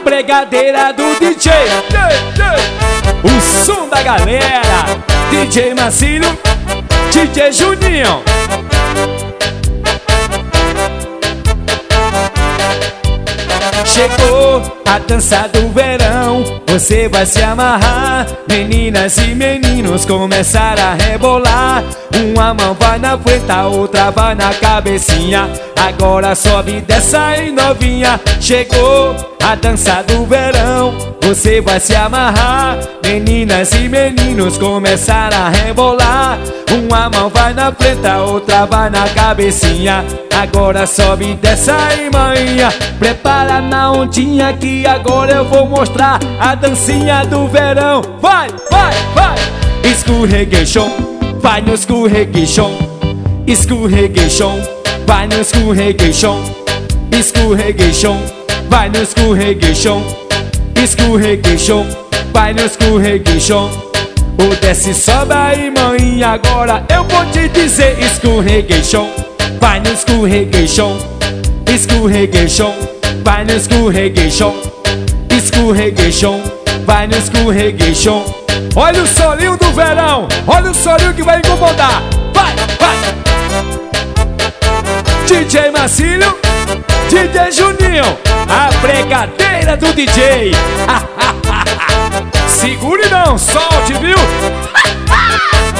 pregadeira do DJ. O som da galera, DJ Marcílio, DJ Juninho. Chegou a dança do verão, você vai se amarrar. Meninas e meninos começaram a rebolar. Uma mão vai na frente, a outra vai na cabecinha. Agora sobe, desce aí novinha. Chegou a dança do verão, você vai se amarrar. Meninas e meninos começaram a rebolar. Uma mão vai na frente, a outra vai na cabecinha. Agora sobe, desce aí maninha. Prepara na ondinha que agora eu vou mostrar a dancinha do verão. Vai, vai, vai! Escorregueixão, vai no escorregueixão. Escorregueixão, vai no escorregueixão. Escorregueixão, vai no escorregueixão. Escorregueixão, vai no escorregueixão. O desce, sobe aí mãe, agora eu vou te dizer. Escorregueixão, vai no escorregueixão. Escorregueixão, vai no escorregueixão. Escorregueixão, vai no escorregueixão. Olha o solinho do verão, olha o solinho que vai incomodar. Vai, vai! DJ Marcílio, DJ Juninho, a pregadeira do DJ. Segure não, solte, viu?